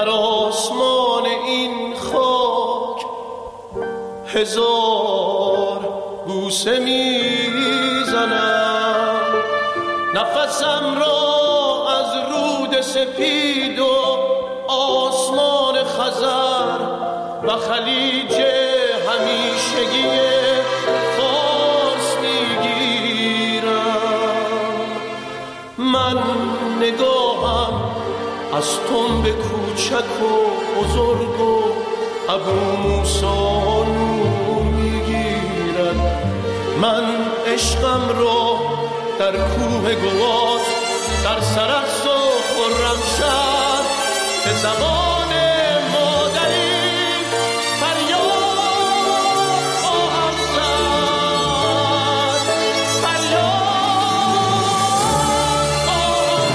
بر آسمان این خاک هزار بوسه میزنم، نفسم را از رود سپید و آسمان خزر و خلیج همیشگی فارس میگیرم. من نگاهم از تنب کوچک و بزرگ و ابو موسی نور میگیرد. من عشقم را در کوه گوات، در سرخس و خرمشهر به زبان مادری فریاد خواهم زد، فریاد خواهم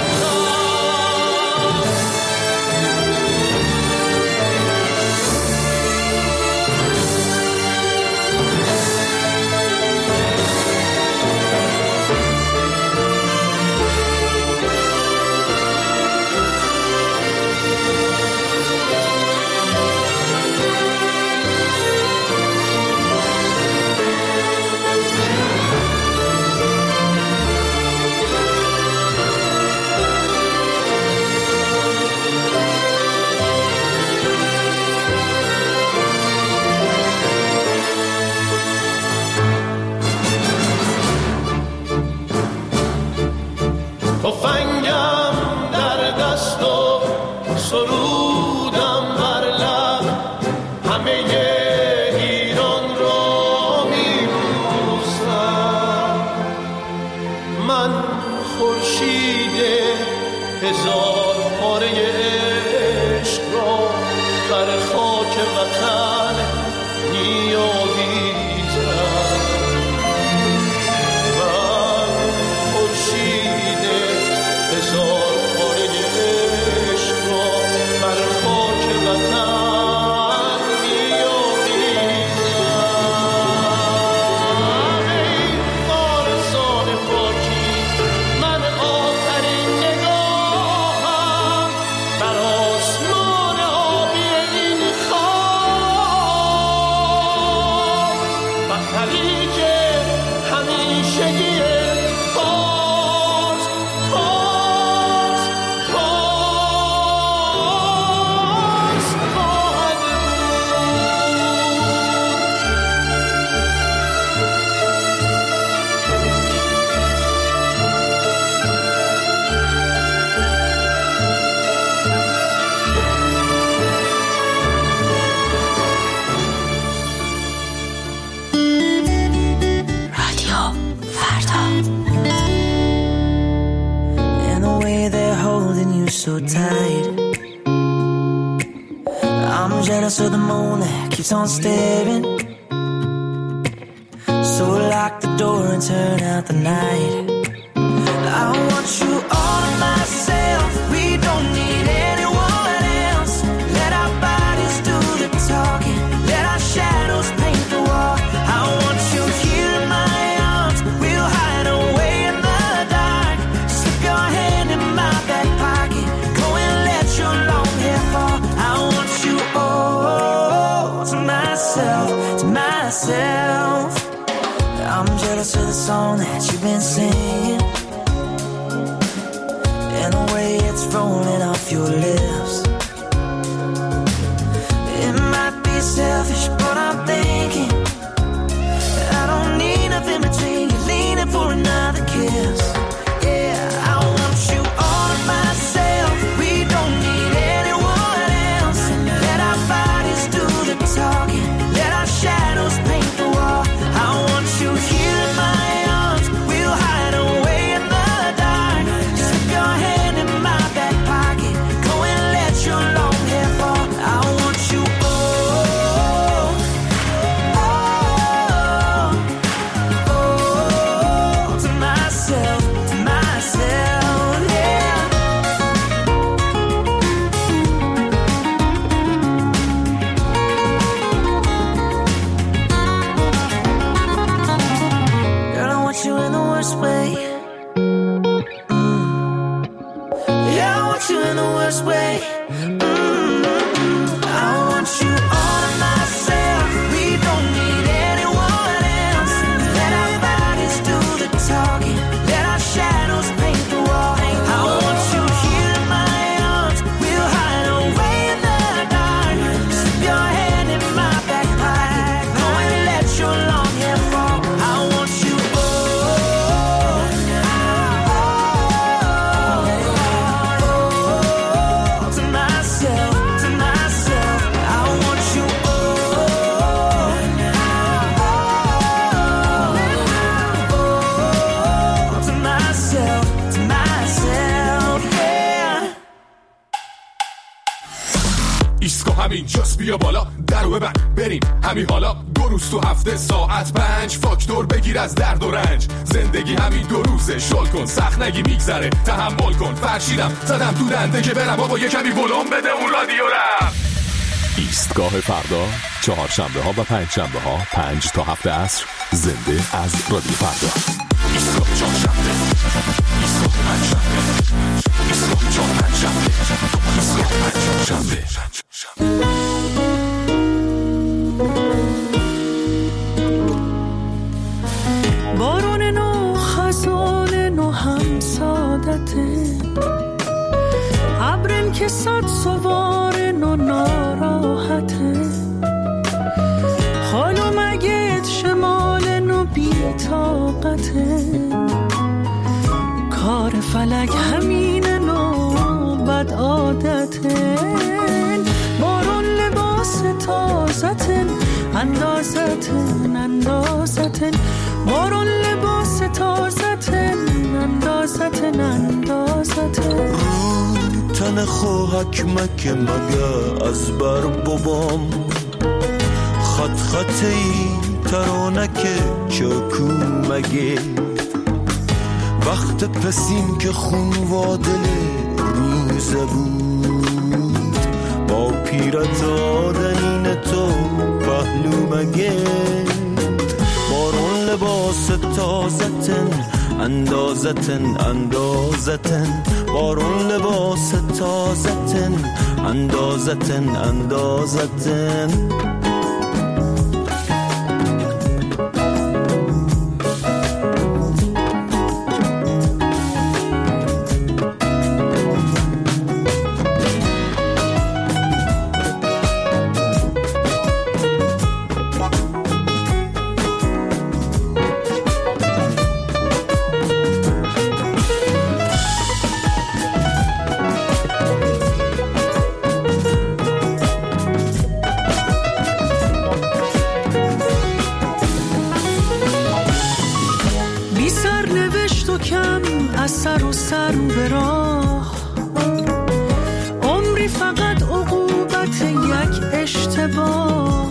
تفنگم در دست و سرودم بر لب، همه ایران را میبوسم. من خورشید هزار پاره عشق را بر خاک وطن میآویزم. هزار پاره عشق را بر خاک وطن می‌آویزم. ای وارثان پاکی، من آخرین نگاهم بر آسمان آبی این خاک و خلیج همیشگی so tight. I'm jealous of the moon that keeps on staring. So lock the door and turn out the night. I want you all to myself. We don't need anyone else. Let our bodies do the talking. Let our shadows paint the wall. I want you here in my arms. We'll hide away in the dark. Slip your hand in my back pocket. Go and let your long hair fall. I want you all to myself, to myself. I'm jealous of the song that you've been singing, and the way it's rolling off your lips. It might be selfish, but I'm thinking I don't need nothing between you, leaning for another kiss. Yeah, I want you all to myself. We don't need anyone else. Let our bodies do the talking. Let our shadows paint the wall. I want you here in my arms. We'll hide away in the dark. Slip your hand in my back pocket. Go and همین جاست بیا بالا درو ببند بریم همین حالا 2 روز تو هفته ساعت 5 فاکتور بگیر از درد و رنج زندگی همین 2 روزه شل کن سخت نگی میگذره تحمل کن فرشیدم زدم تو دنده که برم بابا یه کمی ولوم بده اون رادیو رم ایستگاه فردا چهارشنبه ها و پنجشنبه ها 5 تا 7 عصر زنده از رادیو فردا ایستگاه چهارشنبه ایستگاه پنجشنبه ایستگاه چهارشنبه ایستگاه پنجشنبه بارون نو خزان نو هم سادته ابرن که صد سوار نو ناراحته حالو مگید شمال نو بی طاقته کار فلک همین نو بد عادته بارون لباس تازتن اندازتن اندازتن بارون لباس تازتن اندازتن اندازتن تن خوهک مکه مگه از بر بابام خط خطی ترانک چاکو مگه وقت پسیم که خون وادل روزه بود با پیرت آدنین تو پهلو مگه بارون لباس تازتن اندازتن اندازتن بارون لباس تازتن اندازتن اندازتن سر به راه عمری فقط عقوبت یک اشتباه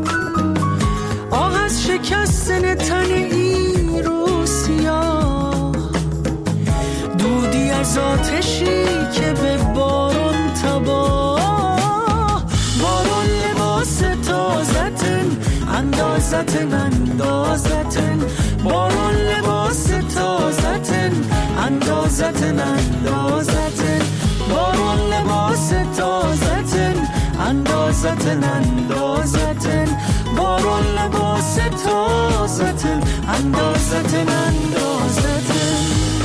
آه از شکستن تن این رو سیاه دودی از آتشی که به بارون تباه بارون لباس تازتن اندازتن اندازتن بارون لباس تازتن اندازتن اندازتن بارون لباس تازتن اندازتن اندازتن بارون لباس تازتن اندازتن اندازتن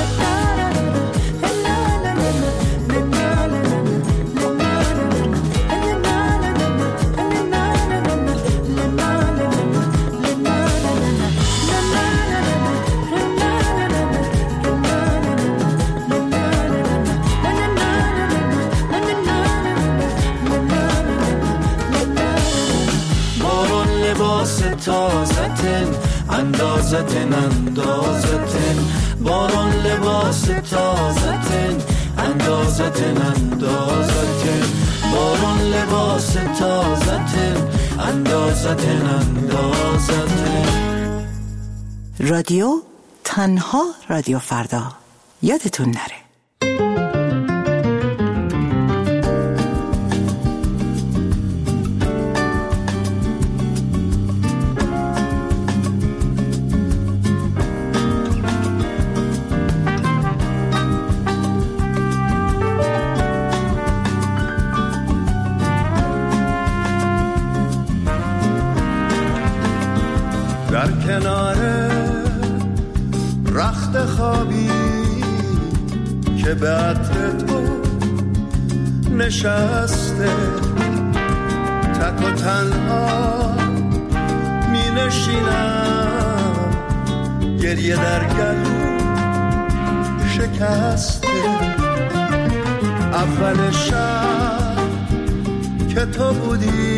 تازتن اندازتن اندازتن بارون لباس تازتن اندازتن اندازتن بارون لباس تازتن اندازتن اندازتن رادیو تنها رادیو فردا یادتون نره در کنار رخت خوابی که به عطر تو نشسته تک و تنها می نشینم گریه در گلو شکسته اول شب که تو بودی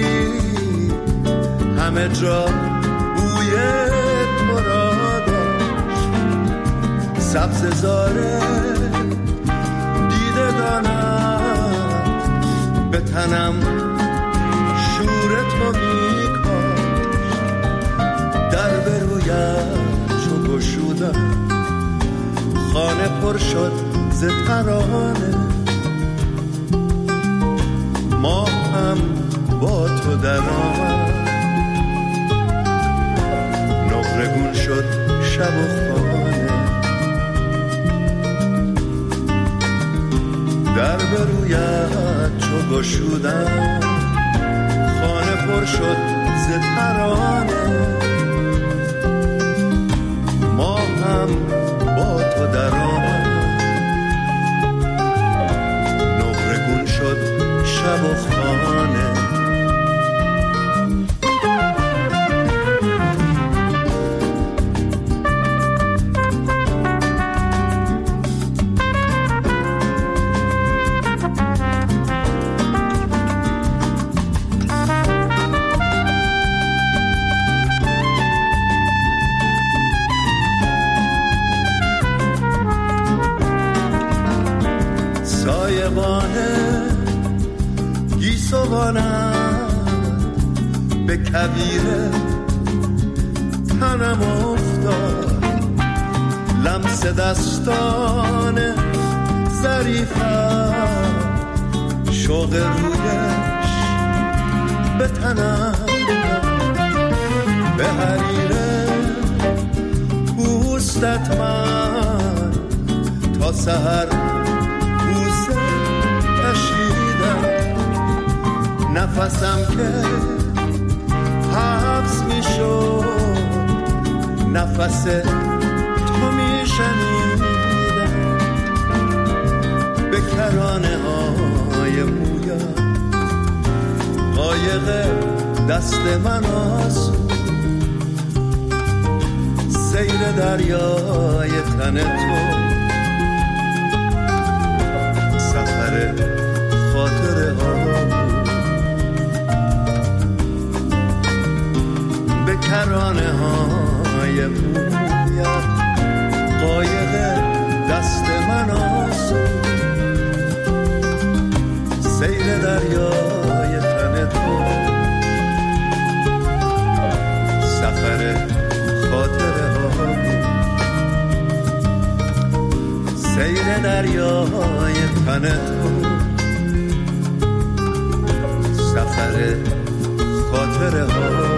همه جا بوی تو را داشت سبز زاره دیدگانت به تنم پر شد ز ترانه، ما هم با تو در آمد، نقره‌گون شد شب و خانه، در به رویت چو گشودم، خانه پر شد ز ترانه، ما هم با تو در آمد، نقره‌گون شد شب و خانه. به کویر تنم افتاد، لمس دستان ظریفم، شوق رویش به تنم، به حریره پوستت من تا سحر بوسه کشیدم، نفسم که حبس می شد، نفس تو می شنیدم، به کرانه های مویا قایق دست من آسود، سیر دریای تن تو، سفر خاطره ها به کرانه های مویا قایق دست من آسود، سیر دریای تن تو، سفر خاطره ها، سیر دریای تن تو، سفر خاطره ها.